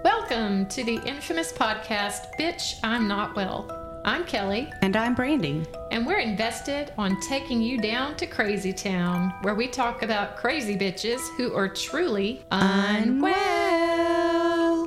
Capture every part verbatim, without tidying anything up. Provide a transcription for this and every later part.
Welcome to the infamous podcast, Bitch, I'm Not Well. I'm Kelly. And I'm Brandy. And we're invested on taking you down to Crazy Town, where we talk about crazy bitches who are truly unwell.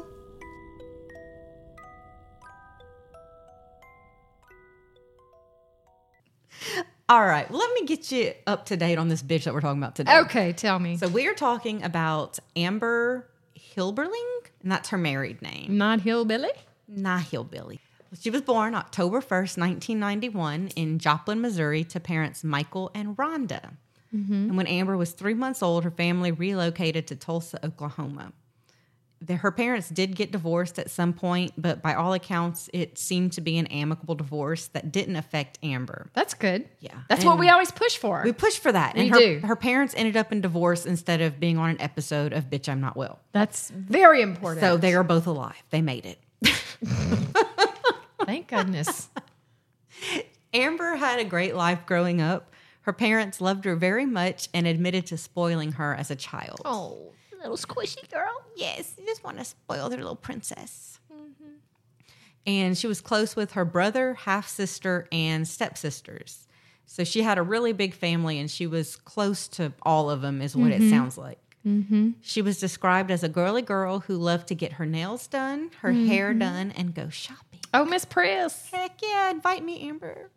All right, well, let me get you up to date on this bitch that we're talking about today. Okay, tell me. So we are talking about Amber Hilberling, and that's her married name. Not hillbilly? Not hillbilly. She was born October first, nineteen ninety-one in Joplin, Missouri to parents Michael and Rhonda. Mm-hmm. And when Amber was three months old, her family relocated to Tulsa, Oklahoma. The, her parents did get divorced at some point, but by all accounts, it seemed to be an amicable divorce that didn't affect Amber. That's good. Yeah. That's And what we always push for. We push for that. We and her, do. Her parents ended up in divorce instead of being on an episode of Bitch, I'm Not Well. That's very important. So they are both alive. They made it. Thank goodness. Amber had a great life growing up. Her parents loved her very much and admitted to spoiling her as a child. Oh, little squishy girl. Yes, you just want to spoil their little princess. Mm-hmm. And she was close with her brother, half-sister, and stepsisters. So she had a really big family, and she was close to all of them, is what mm-hmm. it sounds like. Mm-hmm. She was described as a girly girl who loved to get her nails done, her mm-hmm. hair done, and go shopping. Oh, Miss Priss. Heck yeah, invite me, Amber.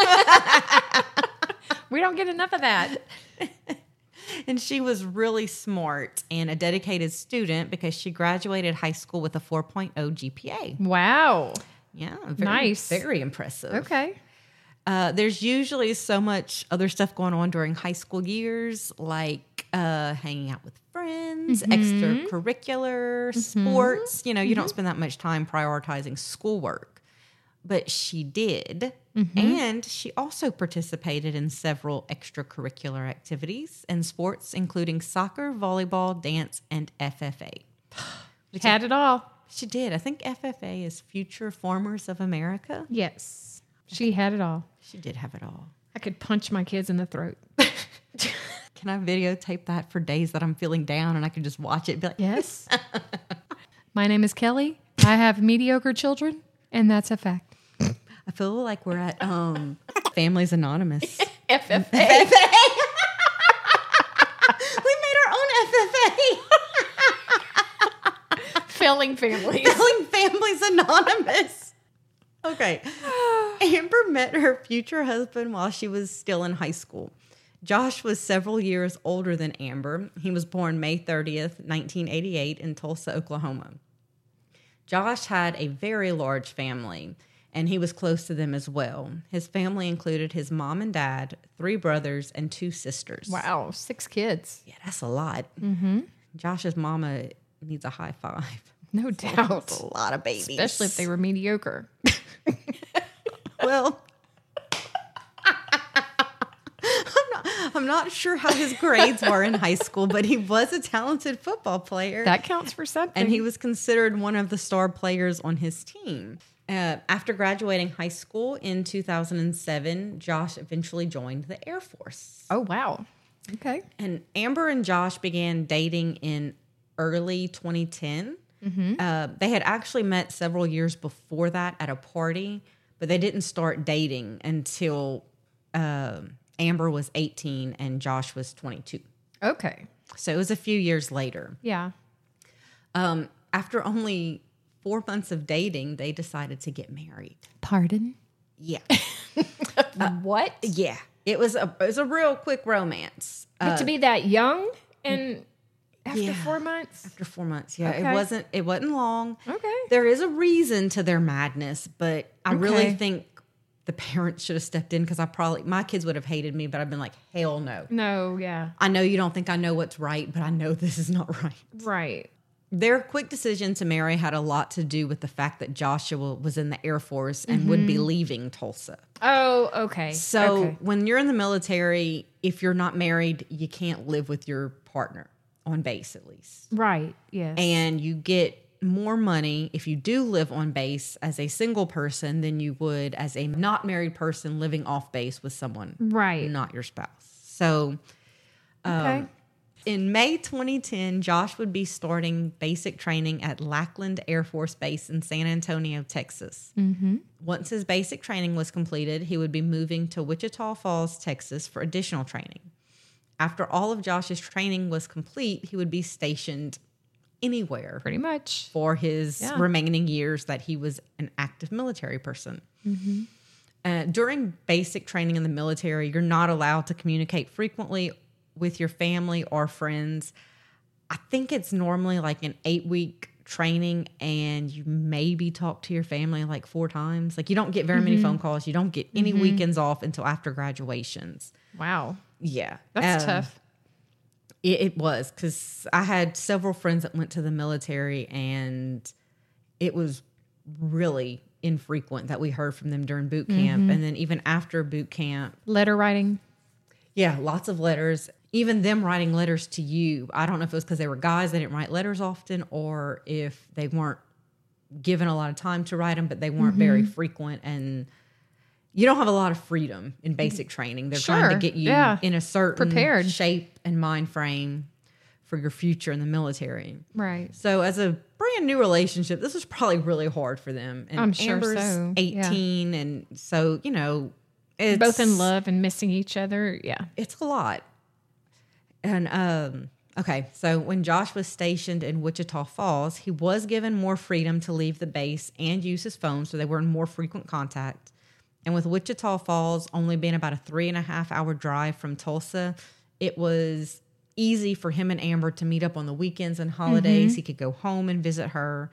We don't get enough of that. And she was really smart and a dedicated student because she graduated high school with a four point oh G P A. Wow. Yeah. Very, nice. Very impressive. Okay. Uh, there's usually so much other stuff going on during high school years, like uh, hanging out with friends, mm-hmm. extracurricular, mm-hmm. sports. You know, you mm-hmm. don't spend that much time prioritizing schoolwork. But she did. Mm-hmm. And she also participated in several extracurricular activities and sports, including soccer, volleyball, dance, and F F A. She had it all. She did. I think F F A is Future Farmers of America. Yes. She had it all. She did have it all. I could punch my kids in the throat. Can I videotape that for days that I'm feeling down and I can just watch it and be like, yes. My name is Kelly. I have mediocre children, and that's a fact. I feel like we're at um, Families Anonymous. F F A. F F A. We made our own F F A. Failing families. Failing Families Anonymous. Okay. Amber met her future husband while she was still in high school. Josh was several years older than Amber. He was born May thirtieth, nineteen eighty-eight in Tulsa, Oklahoma. Josh had a very large family, and he was close to them as well. His family included his mom and dad, three brothers, and two sisters. Wow, six kids. Yeah, that's a lot. Mm-hmm. Josh's mama needs a high five. No that's doubt. A, that's a lot of babies. Especially if they were mediocre. Well, I'm not, I'm not sure how his grades were in high school, but he was a talented football player. That counts for something. And he was considered one of the star players on his team. Uh, after graduating high school in two thousand seven, Josh eventually joined the Air Force. Oh, wow. Okay. And Amber and Josh began dating in early twenty ten. Mm-hmm. Uh, they had actually met several years before that at a party, but they didn't start dating until uh, Amber was eighteen and Josh was twenty-two. Okay. So it was a few years later. Yeah. Um, after only four months of dating, they decided to get married. Pardon? Yeah. uh, what? Yeah. It was a it was a real quick romance. But uh, to be that young and after yeah, four months? After four months, yeah. Okay. It wasn't it wasn't long. Okay. There is a reason to their madness, but I Okay. really think the parents should have stepped in because I probably my kids would have hated me, but I've been like, hell no. No, yeah. I know you don't think I know what's right, but I know this is not right. Right. Their quick decision to marry had a lot to do with the fact that Joshua was in the Air Force and mm-hmm. would be leaving Tulsa. Oh, okay. So okay. when you're in the military, if you're not married, you can't live with your partner on base at least. Right, yes. And you get more money if you do live on base as a single person than you would as a not married person living off base with someone right. not your spouse. So, um, okay. In May twenty ten, Josh would be starting basic training at Lackland Air Force Base in San Antonio, Texas. Mm-hmm. Once his basic training was completed, he would be moving to Wichita Falls, Texas for additional training. After all of Josh's training was complete, he would be stationed anywhere Pretty much. for his Yeah. remaining years that he was an active military person. Mm-hmm. Uh, during basic training in the military, you're not allowed to communicate frequently with your family or friends. I think it's normally like an eight week training and you maybe talk to your family like four times. Like you don't get very Mm-hmm. many phone calls. You don't get any Mm-hmm. weekends off until after graduations. Wow. Yeah. That's Um, tough. It, it was because I had several friends that went to the military and it was really infrequent that we heard from them during boot camp. Mm-hmm. And then even after boot camp, Letter writing. yeah, lots of letters. Even them writing letters to you. I don't know if it was because they were guys, they didn't write letters often, or if they weren't given a lot of time to write them, but they weren't Mm-hmm. very frequent. And you don't have a lot of freedom in basic training. They're trying to Sure, get you yeah. in a certain Prepared. shape and mind frame for your future in the military. Right. So as a brand new relationship, this was probably really hard for them. And I'm sure Amber's so, yeah. eighteen, and so, you know, it's Both in love and missing each other. Yeah. it's a lot. And um okay, so when Josh was stationed in Wichita Falls, he was given more freedom to leave the base and use his phone, so they were in more frequent contact. And with Wichita Falls only being about a three and a half hour drive from Tulsa, it was easy for him and Amber to meet up on the weekends and holidays. Mm-hmm. He could go home and visit her.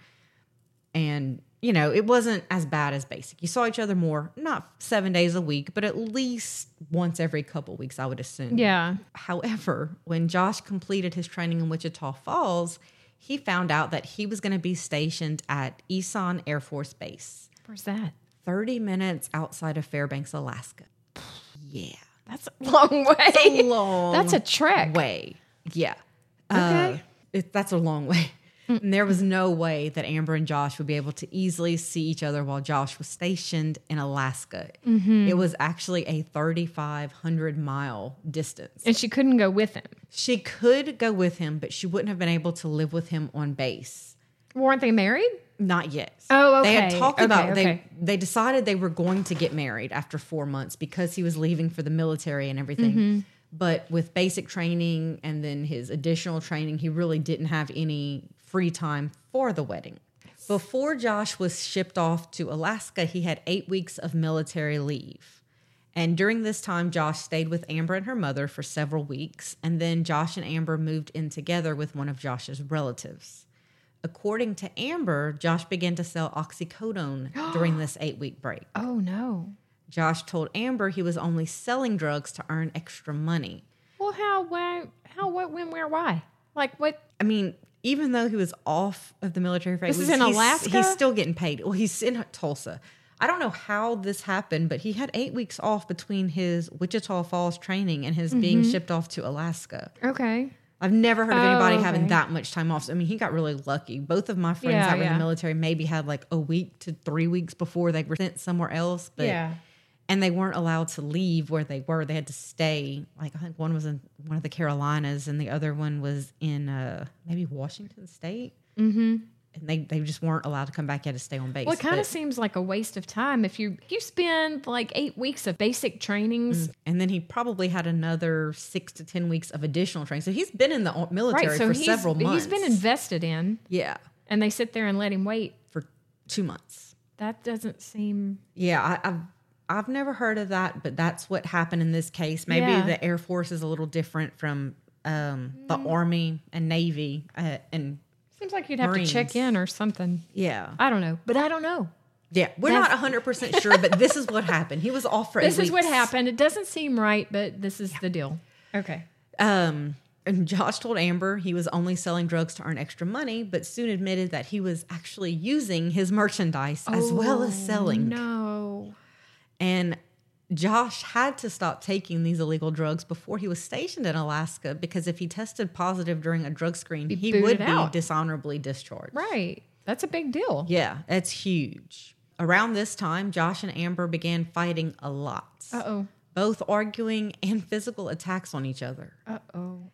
And, you know, it wasn't as bad as basic. You saw each other more, not seven days a week, but at least once every couple weeks, I would assume. Yeah. However, when Josh completed his training in Wichita Falls, he found out that he was going to be stationed at Eson Air Force Base, Where's that? thirty minutes outside of Fairbanks, Alaska. Yeah. That's a long way. That's a long That's a trek. way. Yeah. Okay. Uh, it, that's a long way. And there was no way that Amber and Josh would be able to easily see each other while Josh was stationed in Alaska. Mm-hmm. It was actually a thirty-five hundred mile distance. And she couldn't go with him. She could go with him, but she wouldn't have been able to live with him on base. Weren't they married? Not yet. Oh, They had okay. talked Okay, about okay. they they decided they were going to get married after four months because he was leaving for the military and everything. Mm-hmm. But with basic training and then his additional training, he really didn't have any free time for the wedding. Before Josh was shipped off to Alaska, he had eight weeks of military leave. And during this time, Josh stayed with Amber and her mother for several weeks. And then Josh and Amber moved in together with one of Josh's relatives. According to Amber, Josh began to sell oxycodone during this eight-week break. Oh, no. Josh told Amber he was only selling drugs to earn extra money. Well, how, why, how, what, when, where, why? Like, what? I mean, even though he was off of the military for eight This is weeks, in he's, Alaska? he's still getting paid. Well, he's in Tulsa. I don't know how this happened, but he had eight weeks off between his Wichita Falls training and his being shipped off to Alaska. Okay. I've never heard of Oh, anybody okay. having that much time off. So, I mean, he got really lucky. Both of my friends Yeah, that were in yeah. the military maybe had like a week to three weeks before they were sent somewhere else. But Yeah. and they weren't allowed to leave where they were. They had to stay. Like I think one was in one of the Carolinas and the other one was in uh, maybe Washington State. Mm-hmm. And they, they just weren't allowed to come back. You had to stay on base. Well, it kind But- of seems like a waste of time if you you spend like eight weeks of basic trainings. and then he probably had another six to ten weeks of additional training. So he's been in the military Right, so for he's, several months. he's been invested in, yeah, and they sit there and let him wait. for two months. That doesn't seem Yeah, I, I've I've never heard of that, but that's what happened in this case. Maybe Yeah. the Air Force is a little different from um, the Mm. Army and Navy, uh, and seems like you'd have to check Marines. in or something. yeah, I don't know, but I don't know. yeah. We're That's- not one hundred percent sure, but this is what happened. He was off for This eight is what weeks. happened. It doesn't seem right, but this is the deal. Okay. Um, and Josh told Amber he was only selling drugs to earn extra money, but soon admitted that he was actually using his merchandise as well as selling. No. And Josh had to stop taking these illegal drugs before he was stationed in Alaska because if he tested positive during a drug screen, Be he booted would be out. dishonorably discharged. Right. That's a big deal. Yeah, it's huge. Around this time, Josh and Amber began fighting a lot, Uh-oh. both arguing and physical attacks on each other. Uh-oh.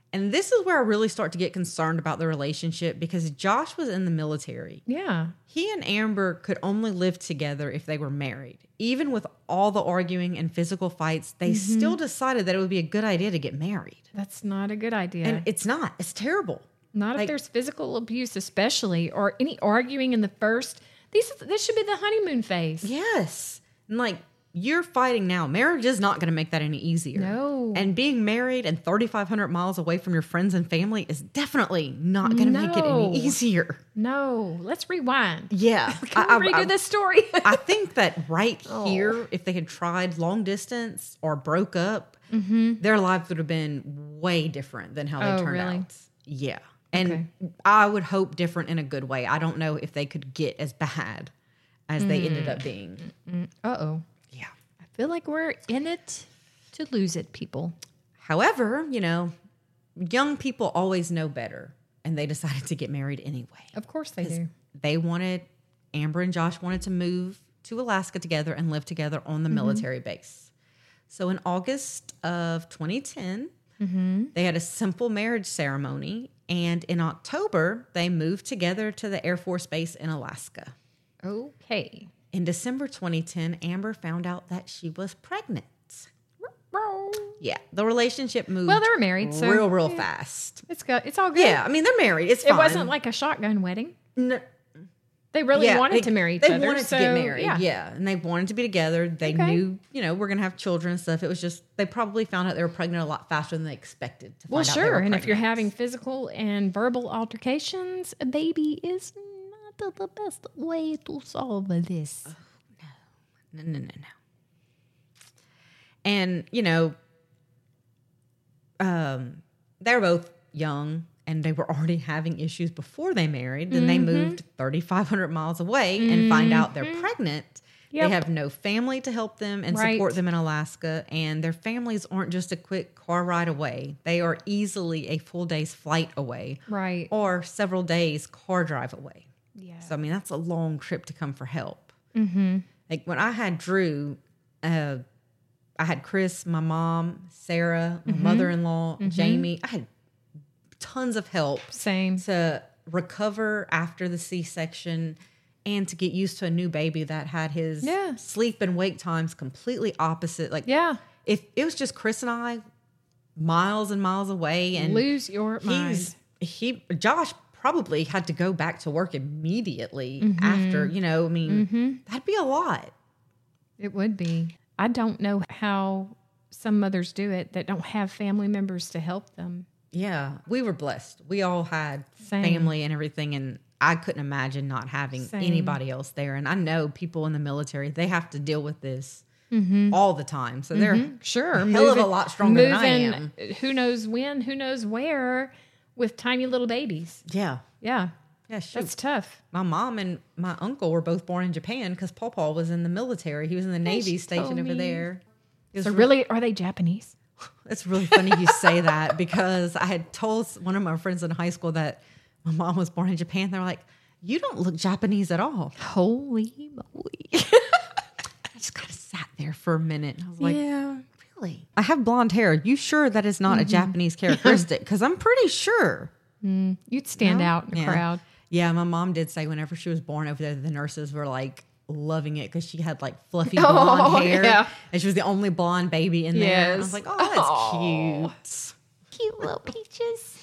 And this is where I really start to get concerned about the relationship because Josh was in the military. Yeah. He and Amber could only live together if they were married. Even with all the arguing and physical fights, they mm-hmm. still decided that it would be a good idea to get married. That's not a good idea. And it's not. It's terrible. Not like, if there's physical abuse, especially, or any arguing in the first. These, this should be the honeymoon phase. Yes. And like, you're fighting now. Marriage is not going to make that any easier. No. And being married and thirty-five hundred miles away from your friends and family is definitely not going to no. make it any easier. No. Let's rewind. Yeah. Can I, we redo I, this story? I think that right oh. here, if they had tried long distance or broke up, mm-hmm. their lives would have been way different than how they oh, turned really? out. Yeah. And okay. I would hope different in a good way. I don't know if they could get as bad as mm. they ended up being. Mm. Uh-oh. Yeah. I feel like we're in it to lose it, people. However, you know, young people always know better, and they decided to get married anyway. Of course they do. They wanted, Amber and Josh wanted to move to Alaska together and live together on the mm-hmm. military base. So in August of twenty ten, mm-hmm. they had a simple marriage ceremony, and in October, they moved together to the Air Force Base in Alaska. Okay. In December twenty ten, Amber found out that she was pregnant. Yeah, the relationship moved. Well, they were married, so real, real yeah. fast. It's go, It's all good. Yeah, I mean they're married. It's fine. It wasn't like a shotgun wedding. No, they really yeah, wanted they, to marry each they other. They wanted so, to get married. Yeah. yeah, and they wanted to be together. They okay. knew, you know, we're gonna have children and stuff. It was just they probably found out they were pregnant a lot faster than they expected. To well, find sure, out they were and pregnant. if you're having physical and verbal altercations, a baby is not the best way to solve this. Oh, no, no, no, no, no. And you know. Um, they were both young and they were already having issues before they married. Then mm-hmm. they moved thirty-five hundred miles away mm-hmm. and find out they're pregnant. Yep. They have no family to help them and right. support them in Alaska. And their families aren't just a quick car ride away. They are easily a full day's flight away. Right. Or several days car drive away. Yeah. So, I mean, that's a long trip to come for help. Mm-hmm. Like when I had Drew, uh, I had Chris, my mom, Sarah, my mm-hmm. mother-in-law, mm-hmm. Jamie. I had tons of help. Same. To recover after the C-section and to get used to a new baby that had his yeah. sleep and wake times completely opposite. Like, yeah. if it was just Chris and I miles and miles away and lose your mind. He, Josh probably had to go back to work immediately mm-hmm. after, you know, I mean, mm-hmm. that'd be a lot. It would be. I don't know how some mothers do it that don't have family members to help them. Yeah, we were blessed. We all had Same. family and everything, and I couldn't imagine not having Same. anybody else there. And I know people in the military, they have to deal with this mm-hmm. all the time. So they're mm-hmm. sure. a hell moving, of a lot stronger moving, than I am. Who knows when, who knows where, with tiny little babies. Yeah. Yeah. Yeah, shoot. That's tough. My mom and my uncle were both born in Japan because Pawpaw was in the military. He was in the Navy she station over me. there. So really, are they Japanese? It's really funny you say that because I had told one of my friends in high school that my mom was born in Japan. They were like, you don't look Japanese at all. Holy moly. I just kind of sat there for a minute. And I was like, yeah, really? I have blonde hair. You sure that is not mm-hmm. a Japanese characteristic? Because I'm pretty sure. Mm, you'd stand no? out in the yeah. crowd. Yeah, my mom did say whenever she was born over there, the nurses were like loving it because she had like fluffy blonde oh, hair. Yeah. And she was the only blonde baby in yes. there. And I was like, oh, that's oh. cute. Cute little peaches.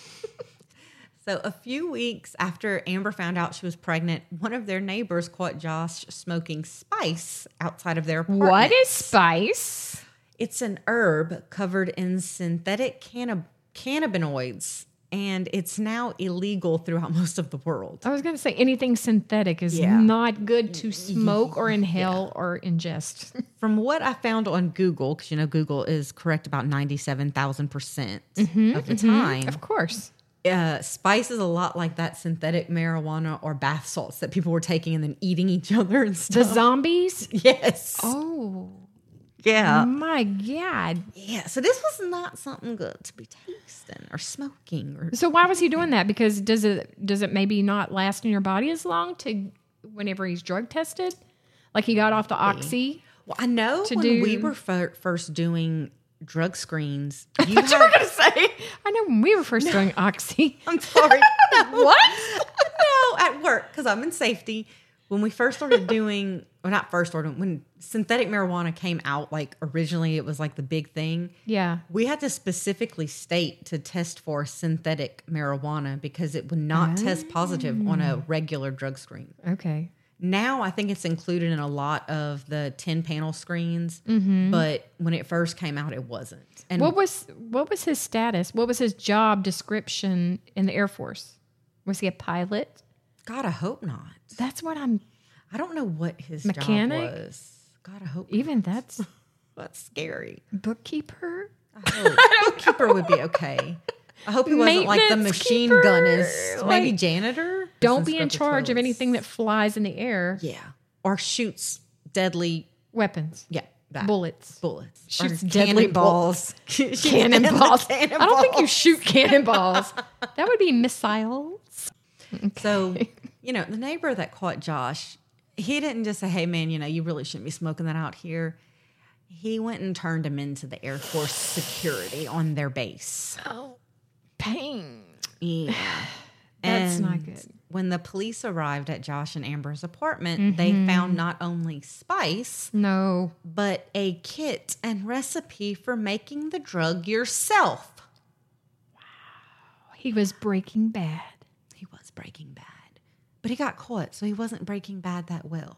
So a few weeks after Amber found out she was pregnant, one of their neighbors caught Josh smoking spice outside of their apartment. What is spice? It's an herb covered in synthetic cannab- cannabinoids. And it's now illegal throughout most of the world. I was going to say anything synthetic is yeah. not good to smoke or inhale yeah. or ingest. From what I found on Google, because you know Google is correct about ninety-seven thousand percent mm-hmm, of the mm-hmm. time. Of course. Uh, spice is a lot like that synthetic marijuana or bath salts that people were taking and then eating each other and stuff. The zombies? Yes. Oh. Yeah. My God. Yeah. So this was not something good to be tasting or smoking. Or so why was he doing that? Because does it does it maybe not last in your body as long to whenever he's drug tested? Like he got off the oxy? Well, I know when do... we were f- first doing drug screens. I You thought you were had, going to say, I know when we were first doing Oxy. I'm sorry. What? No, at work, because I'm in safety. When we first started doing, or not first started, when synthetic marijuana came out, like originally it was like the big thing. Yeah. We had to specifically state to test for synthetic marijuana because it would not test positive on a regular drug screen. Okay. Now I think it's included in a lot of the ten panel screens, mm-hmm. but when it first came out, it wasn't. And What was what was his status? What was his job description in the Air Force? Was he a pilot? God, I hope not. That's what I'm. I don't know what his Mechanic? job was. God, I hope Even that's that's scary. bookkeeper. I hope bookkeeper would be okay. I hope he wasn't like the Maintenance machine keeper, gunnist, maybe like, janitor. Don't be in charge of anything that flies in the air. Yeah, or shoots deadly. Weapons. Yeah, that. Bullets. Bullets. Shoots Or deadly cannonballs. Cannonballs. I don't think you Cannonballs. shoot cannonballs. That would be missiles. So, you know, the neighbor that caught Josh, he didn't just say, hey, man, you know, you really shouldn't be smoking that out here. He went and turned him into the Air Force security on their base. Oh, pain. Yeah. That's And not good. When the police arrived at Josh and Amber's apartment, mm-hmm. they found not only spice, No. but a kit and recipe for making the drug yourself. He was Breaking Bad. He was Breaking Bad. But he got caught, so he wasn't Breaking Bad that well.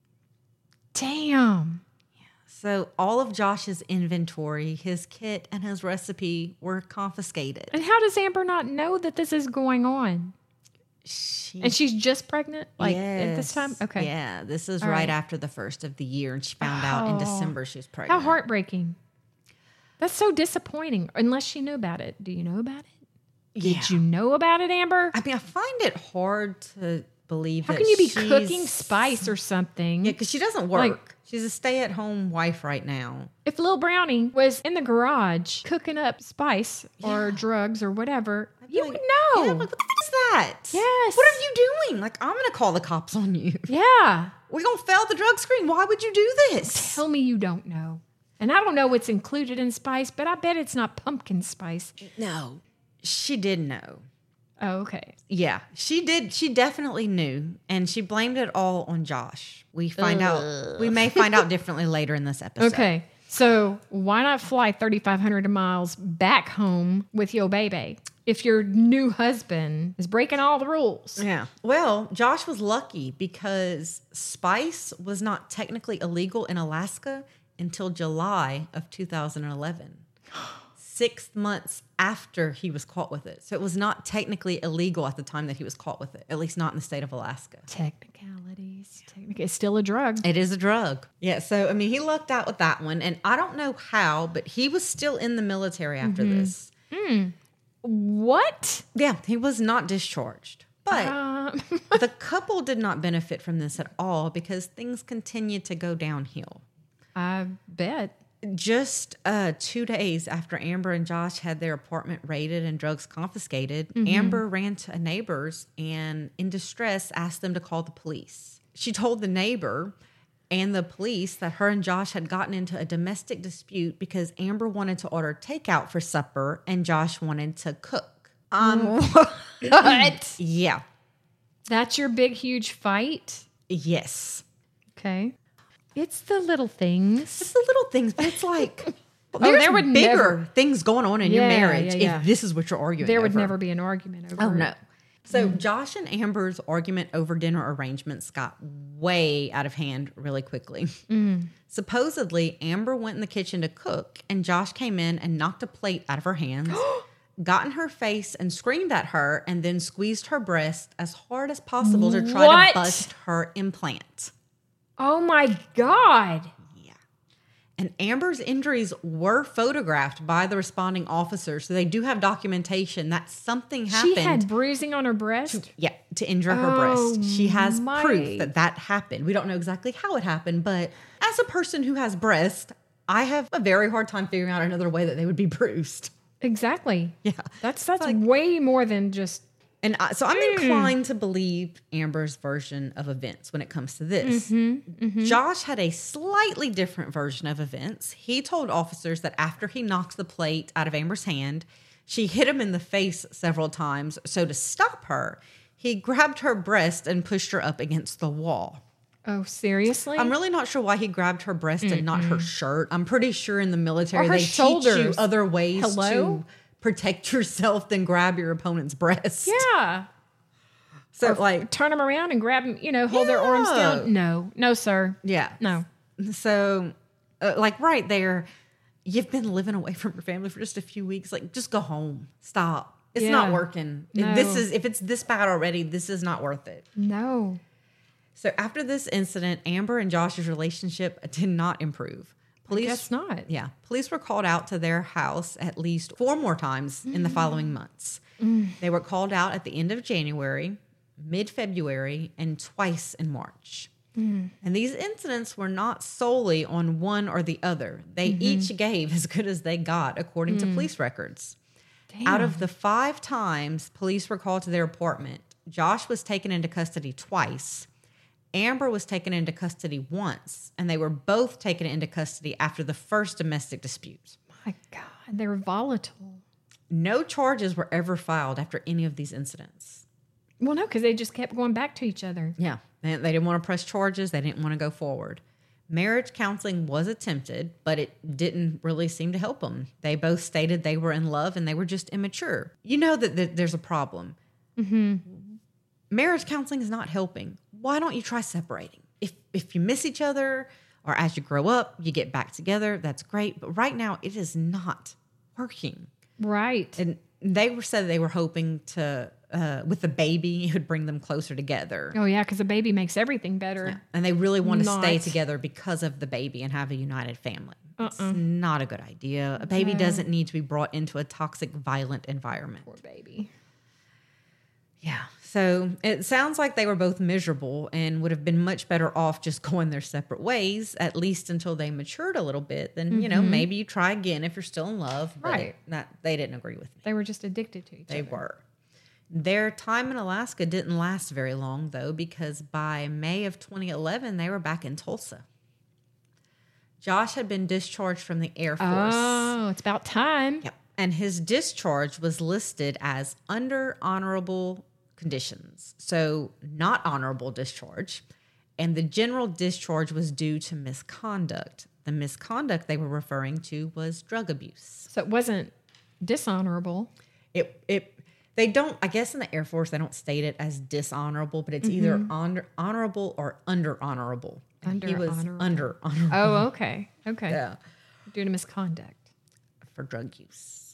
Damn. So all of Josh's inventory, his kit, and his recipe were confiscated. And how does Amber not know that this is going on? She, And she's just pregnant? Like at this Yes. time? Okay. Yeah, this is All right, right. after the first of the year, and she found out in Oh. December she was pregnant. How heartbreaking. That's so disappointing. Unless she knew about it. Do you know about it? Yeah. Did you know about it, Amber? I mean, I find it hard to believe How that can you be she's- cooking spice or something? Yeah, because she doesn't work. Like- She's a stay-at-home wife right now. If Lil Brownie was in the garage cooking up spice or Yeah. drugs or whatever, I'd be you like, would know. Yeah, I'm like, what the f- is that? Yes. What are you doing? Like, I'm going to call the cops on you. Yeah. We're going to fail the drug screen. Why would you do this? Tell me you don't know. And I don't know what's included in spice, but I bet it's not pumpkin spice. No. She did know. Oh, okay. Yeah, she did. She definitely knew, and she blamed it all on Josh. We find out. We may find out differently later in this episode. Okay. So why not fly thirty-five hundred miles back home with your baby if your new husband is breaking all the rules? Yeah. Well, Josh was lucky because spice was not technically illegal in Alaska until July of two thousand eleven. Six months after he was caught with it. So it was not technically illegal at the time that he was caught with it, at least not in the state of Alaska. Technicalities. Technic- it's still a drug. It is a drug. Yeah. So, I mean, he lucked out with that one. And I don't know how, but he was still in the military after Mm-hmm. this. What? Yeah. He was not discharged. But Um, the couple did not benefit from this at all because things continued to go downhill. I bet. Just uh, two days after Amber and Josh had their apartment raided and drugs confiscated, Mm-hmm. Amber ran to neighbors and, in distress, asked them to call the police. She told the neighbor and the police that her and Josh had gotten into a domestic dispute because Amber wanted to order takeout for supper and Josh wanted to cook. Um, What? yeah. That's your big, huge fight? Yes. Okay. It's the little things. It's the little things, but it's like, well, Oh, there's there would bigger never- things going on in your Yeah, marriage yeah, yeah. if this is what you're arguing There would over. never be an argument over Oh, it. no. So Josh and Amber's argument over dinner arrangements got way out of hand really quickly. Supposedly, Amber went in the kitchen to cook, and Josh came in and knocked a plate out of her hands, got in her face and screamed at her, and then squeezed her breast as hard as possible to try What? to bust her implant. Oh my God. Yeah. And Amber's injuries were photographed by the responding officers, so they do have documentation that something happened. She had bruising on her breast? Yeah, to injure her Oh, breast. She has my. proof that that happened. We don't know exactly how it happened, but as a person who has breast, I have a very hard time figuring out another way that they would be bruised. Exactly. Yeah. That's that's like- way more than just And I, so I'm inclined to believe Amber's version of events when it comes to this. Mm-hmm, mm-hmm. Josh had a slightly different version of events. He told officers that after he knocked the plate out of Amber's hand, she hit him in the face several times. So to stop her, he grabbed her breast and pushed her up against the wall. Oh, seriously? I'm really not sure why he grabbed her breast Mm-mm. and not her shirt. I'm pretty sure in the military they shoulders. teach you other ways Hello? to protect yourself than grab your opponent's breast. Yeah. So or like turn them around and grab them, you know, hold yeah. their arms down. No, no, sir. Yeah. No. So uh, like right there, you've been living away from your family for just a few weeks. Like just go home. Stop. It's yeah. not working. No. This is, if it's this bad already, this is not worth it. No. So after this incident, Amber and Josh's relationship did not improve. Police, I guess not. Yeah. Police were called out to their house at least four more times mm. in the following months. Mm. They were called out at the end of January, mid-February, and twice in March. Mm. And these incidents were not solely on one or the other. They mm-hmm. each gave as good as they got, according mm. to police records. Damn. Out of the five times police were called to their apartment, Josh was taken into custody twice. Amber was taken into custody once, and they were both taken into custody after the first domestic dispute. My God, they were volatile. No charges were ever filed after any of these incidents. Well, no, because they just kept going back to each other. Yeah, they, they didn't want to press charges. They didn't want to go forward. Marriage counseling was attempted, but it didn't really seem to help them. They both stated they were in love and they were just immature. You know that, that there's a problem. Mm-hmm. Marriage counseling is not helping. Why don't you try separating? If if you miss each other or as you grow up, you get back together, that's great. But right now, it is not working. Right. And they were said they were hoping to, uh, with the baby, it would bring them closer together. Oh, yeah, because a baby makes everything better. Yeah. And they really want to Not. stay together because of the baby and have a united family. Uh-uh. It's not a good idea. A baby No. doesn't need to be brought into a toxic, violent environment. Poor baby. Yeah. So it sounds like they were both miserable and would have been much better off just going their separate ways, at least until they matured a little bit. Then, mm-hmm. you know, maybe you try again if you're still in love. But Right. That, they didn't agree with me. They were just addicted to each They other. were. Their time in Alaska didn't last very long, though, because by May of twenty eleven, they were back in Tulsa. Josh had been discharged from the Air Force. Oh, it's about time. Yep. And his discharge was listed as under honorable conditions. So not honorable discharge. And the general discharge was due to misconduct. The misconduct they were referring to was drug abuse. So it wasn't dishonorable. It it they don't, I guess in the Air Force, they don't state it as dishonorable, but it's mm-hmm. either honor, honorable or under honorable. Under he was honorable. under honorable. Oh, okay. Okay. Yeah. Due to misconduct. For drug use.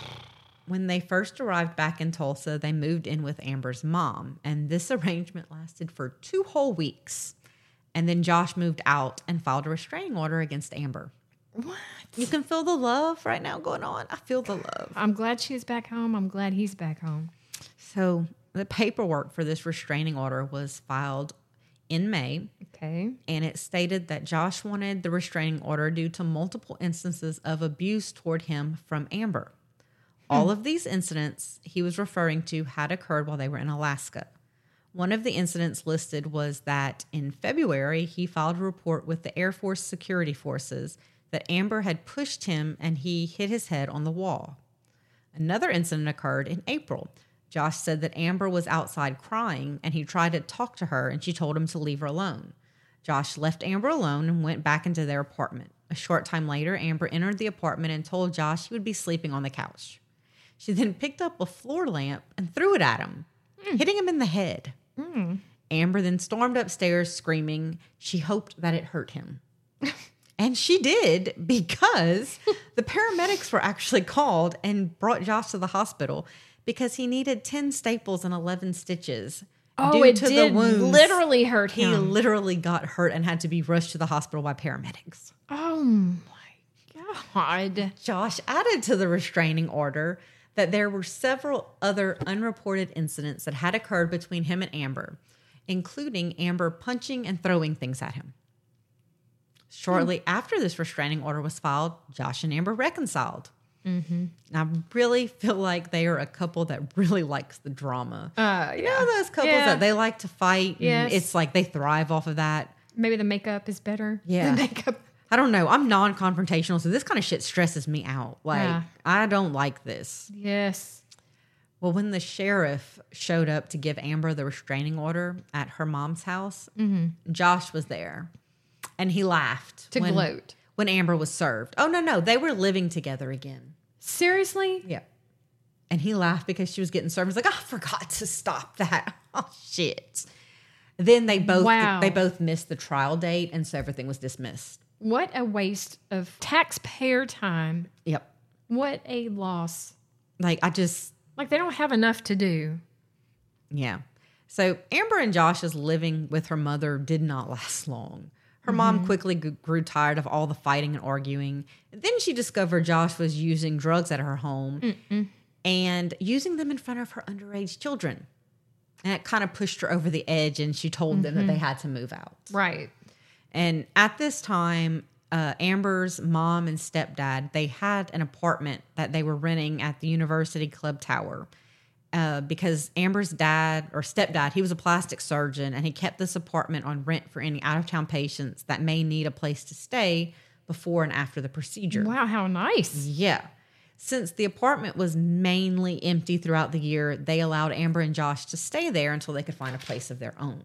When they first arrived back in Tulsa, they moved in with Amber's mom, and this arrangement lasted for two whole weeks. And then Josh moved out and filed a restraining order against Amber. What? You can feel the love right now going on. I feel the love. I'm glad she's back home. I'm glad he's back home. So the paperwork for this restraining order was filed in May. Okay. And it stated that Josh wanted the restraining order due to multiple instances of abuse toward him from Amber. All of these incidents he was referring to had occurred while they were in Alaska. One of the incidents listed was that in February, he filed a report with the Air Force Security Forces that Amber had pushed him and he hit his head on the wall. Another incident occurred in April. Josh said that Amber was outside crying and he tried to talk to her and she told him to leave her alone. Josh left Amber alone and went back into their apartment. A short time later, Amber entered the apartment and told Josh he would be sleeping on the couch. She then picked up a floor lamp and threw it at him, mm. hitting him in the head. Mm. Amber then stormed upstairs screaming she hoped that it hurt him. And she did, because the paramedics were actually called and brought Josh to the hospital because he needed ten staples and eleven stitches. Oh, due it to did the wounds. literally hurt He him. literally got hurt and had to be rushed to the hospital by paramedics. Oh, my God. Josh added to the restraining order that there were several other unreported incidents that had occurred between him and Amber, including Amber punching and throwing things at him. Shortly hmm. after this restraining order was filed, Josh and Amber reconciled. Mm-hmm. I really feel like they are a couple that really likes the drama. Uh, you yeah. know those couples Yeah. that they like to fight? And Yes. it's like they thrive off of that. Maybe the makeup is better. Yeah. The makeup. I don't know. I'm non-confrontational, so this kind of shit stresses me out. Like, Yeah. I don't like this. Yes. Well, when the sheriff showed up to give Amber the restraining order at her mom's house, Mm-hmm. Josh was there. And he laughed. To when, gloat. When Amber was served. Oh, no, no. They were living together again. Seriously? Yeah. And he laughed because she was getting served. He was like, oh, I forgot to stop that. Oh, shit. Then they both Wow. they both missed the trial date, and so everything was dismissed. What a waste of taxpayer time. Yep. What a loss. Like, I just... Like, they don't have enough to do. Yeah. So Amber and Josh's living with her mother did not last long. Her mom quickly g- grew tired of all the fighting and arguing. And then she discovered Josh was using drugs at her home Mm-mm. and using them in front of her underage children. And it kind of pushed her over the edge, and she told them that they had to move out. Right. And at this time, uh, Amber's mom and stepdad, they had an apartment that they were renting at the University Club Tower. Uh, because Amber's dad or stepdad, he was a plastic surgeon, and he kept this apartment on rent for any out-of-town patients that may need a place to stay before and after the procedure. Wow, how nice. Yeah. Since the apartment was mainly empty throughout the year, they allowed Amber and Josh to stay there until they could find a place of their own.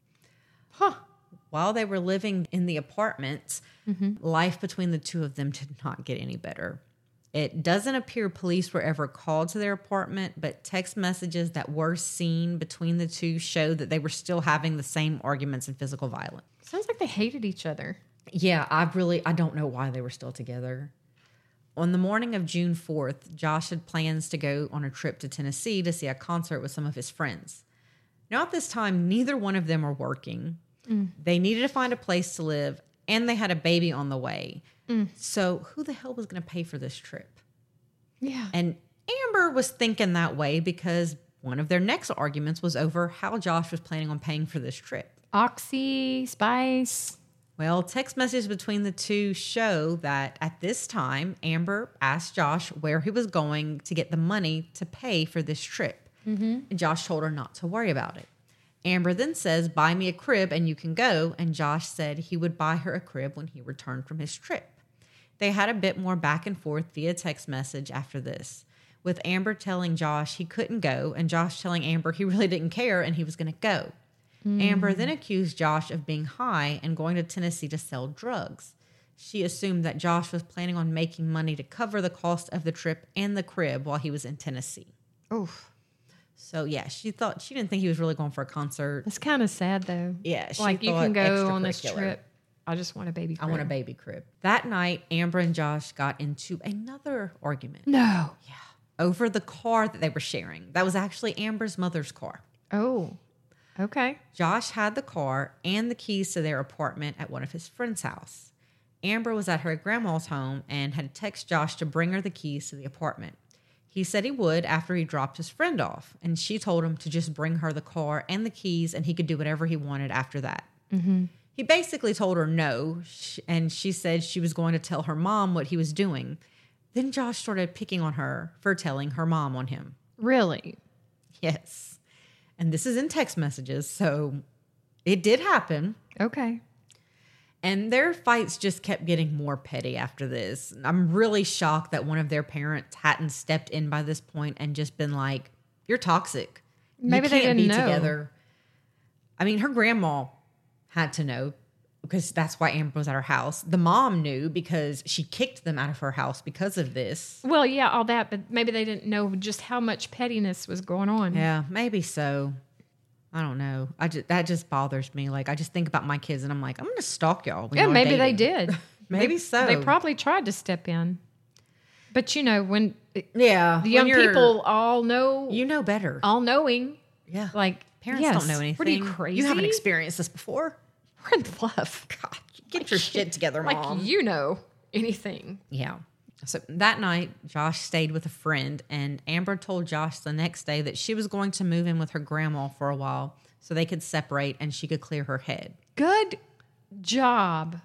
Huh. While they were living in the apartment, mm-hmm. life between the two of them did not get any better. It doesn't appear police were ever called to their apartment, but text messages that were seen between the two showed that they were still having the same arguments and physical violence. Sounds like they hated each other. Yeah, I really, I don't know why they were still together. On the morning of June fourth, Josh had plans to go on a trip to Tennessee to see a concert with some of his friends. Now, at this time, neither one of them were working. Mm. They needed to find a place to live, and they had a baby on the way. Mm. So who the hell was going to pay for this trip? Yeah. And Amber was thinking that way because one of their next arguments was over how Josh was planning on paying for this trip. Oxy, Spice. Well, text messages between the two show that at this time, Amber asked Josh where he was going to get the money to pay for this trip. Mm-hmm. And Josh told her not to worry about it. Amber then says, buy me a crib and you can go. And Josh said he would buy her a crib when he returned from his trip. They had a bit more back and forth via text message after this, with Amber telling Josh he couldn't go and Josh telling Amber he really didn't care and he was going to go. Mm. Amber then accused Josh of being high and going to Tennessee to sell drugs. She assumed that Josh was planning on making money to cover the cost of the trip and the crib while he was in Tennessee. Oof. So, yeah, she thought she didn't think he was really going for a concert. That's kind of sad, though. Yeah, she like you thought can go on this extracurricular. trip. I just want a baby crib. I want a baby crib. That night, Amber and Josh got into another argument. No. Yeah. Over the car that they were sharing. That was actually Amber's mother's car. Oh, okay. Josh had the car and the keys to their apartment at one of his friend's house. Amber was at her grandma's home and had texted Josh to bring her the keys to the apartment. He said he would after he dropped his friend off, and she told him to just bring her the car and the keys and he could do whatever he wanted after that. Mm-hmm. He basically told her no, and she said she was going to tell her mom what he was doing. Then Josh started picking on her for telling her mom on him. Really? Yes. And this is in text messages, so it did happen. Okay. And their fights just kept getting more petty after this. I'm really shocked that one of their parents hadn't stepped in by this point and just been like, you're toxic. Maybe you they can't didn't be know. together. I mean, her grandma had to know because that's why Amber was at her house. The mom knew because she kicked them out of her house because of this. Well, yeah, all that, but maybe they didn't know just how much pettiness was going on. Yeah, maybe so. I don't know. I just, that just bothers me. Like, I just think about my kids and I'm like, I'm going to stalk y'all. when Yeah, y'all maybe they dating. did. Maybe they, so. They probably tried to step in. But, you know, when Yeah. the when young you're- people all know, You know better. all knowing, Yeah. like, Parents yes. don't know anything. What are you, crazy? You haven't experienced this before. We're in love. God, get your shit together, Like, Mom. you know anything. Yeah. So that night, Josh stayed with a friend, and Amber told Josh the next day that she was going to move in with her grandma for a while so they could separate and she could clear her head. Good job.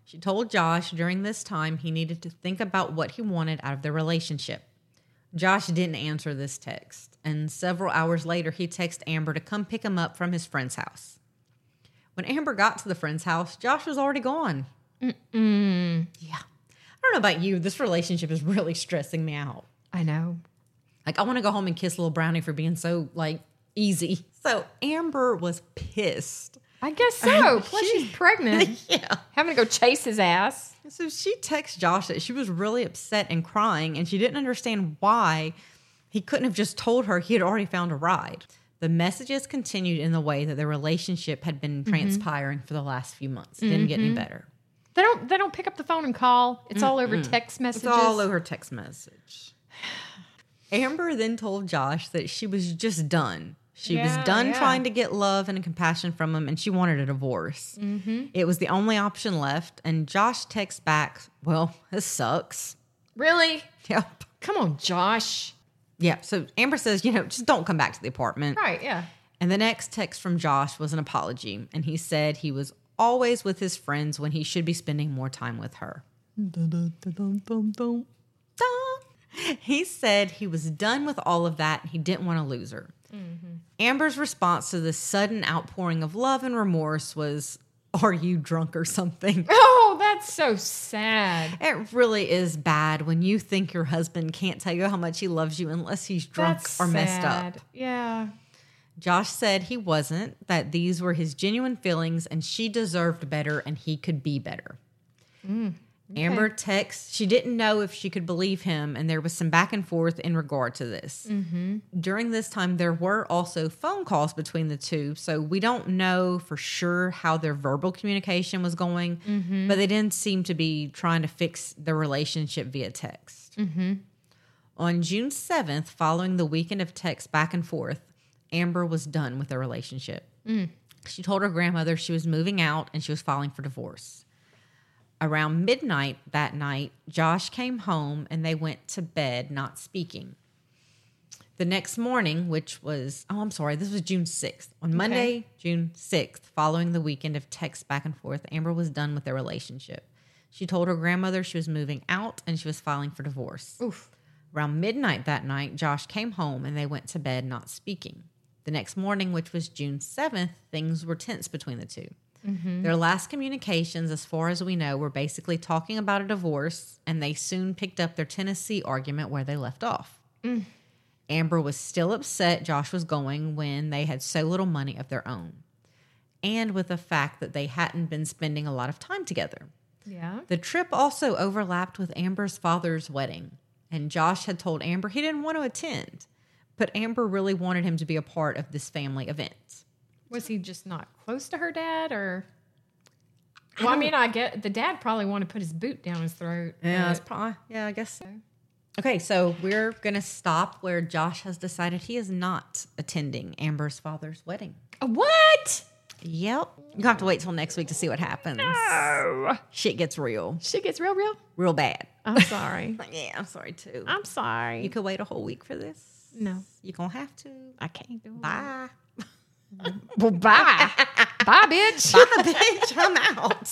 She told Josh during this time he needed to think about what he wanted out of their relationship. Josh didn't answer this text, and several hours later, he texted Amber to come pick him up from his friend's house. When Amber got to the friend's house, Josh was already gone. Mm-mm. Yeah. I don't know about you. This relationship is really stressing me out. I know. Like, I want to go home and kiss little Brownie for being so, like, easy. So Amber was pissed. I guess so. Plus, She- she's pregnant. Yeah. Having to go chase his ass. So she texted Josh that she was really upset and crying, and she didn't understand why he couldn't have just told her he had already found a ride. The messages continued in the way that their relationship had been transpiring for the last few months. It didn't get any better. They don't. They don't pick up the phone and call. It's all over text messages. It's all over text message. Amber then told Josh that she was just done. She Yeah, was done yeah. trying to get love and compassion from him, and she wanted a divorce. Mm-hmm. It was the only option left, and Josh texts back, well, this sucks. Really? Yep. Come on, Josh. Yeah, so Amber says, you know, just don't come back to the apartment. Right? Yeah. And the next text from Josh was an apology, and he said he was always with his friends when he should be spending more time with her. He said he was done with all of that and he didn't want to lose her. Mm-hmm. Amber's response to this sudden outpouring of love and remorse was, are you drunk or something? Oh, that's so sad. It really is bad when you think your husband can't tell you how much he loves you unless he's drunk That's or messed sad. up. Yeah. Josh said he wasn't, that these were his genuine feelings and she deserved better and he could be better. Mm, okay. Amber texts, she didn't know if she could believe him, and there was some back and forth in regard to this. Mm-hmm. During this time, there were also phone calls between the two, so we don't know for sure how their verbal communication was going, Mm-hmm. but they didn't seem to be trying to fix their relationship via text. Mm-hmm. On June seventh, following the weekend of texts back and forth, Amber was done with their relationship. Mm. She told her grandmother she was moving out and she was filing for divorce. Around midnight that night, Josh came home and they went to bed not speaking. The next morning, which was, oh, I'm sorry, this was June sixth. On Monday, Okay. June sixth, following the weekend of texts back and forth, Amber was done with their relationship. She told her grandmother she was moving out and she was filing for divorce. Oof. Around midnight that night, Josh came home and they went to bed not speaking. The next morning, which was June seventh, things were tense between the two. Mm-hmm. Their last communications, as far as we know, were basically talking about a divorce, and they soon picked up their Tennessee argument where they left off. Mm. Amber was still upset Josh was going when they had so little money of their own, and with the fact that they hadn't been spending a lot of time together. Yeah. The trip also overlapped with Amber's father's wedding, and Josh had told Amber he didn't want to attend, but Amber really wanted him to be a part of this family event. Was he just not close to her dad, or? Well, I, mean, I get the dad probably wanted to put his boot down his throat. Yeah, but- that's probably, yeah, I guess so. Okay, so we're going to stop where Josh has decided he is not attending Amber's father's wedding. Uh, What? Yep. You're going to have to wait till next week to see what happens. Oh, Shit gets real. shit gets real, real. Real bad. I'm sorry. Yeah, I'm sorry too. I'm sorry. You could wait a whole week for this. No. You're going to have to. I can't do it. Bye. Well, bye. Bye, bitch. Bye, bitch. I'm out.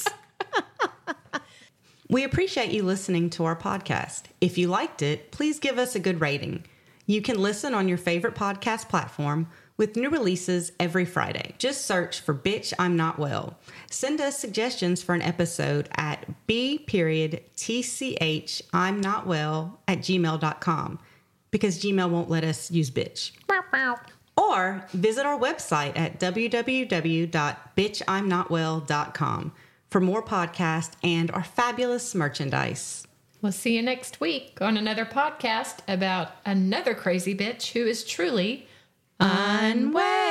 We appreciate you listening to our podcast. If you liked it, please give us a good rating. You can listen on your favorite podcast platform with new releases every Friday. Just search for Bitch I'm Not Well. Send us suggestions for an episode at b period tch I'm not well at gmail dot com because Gmail won't let us use bitch. Or visit our website at w w w dot bitch I'm not well dot com for more podcasts and our fabulous merchandise. We'll see you next week on another podcast about another crazy bitch who is truly Unwell.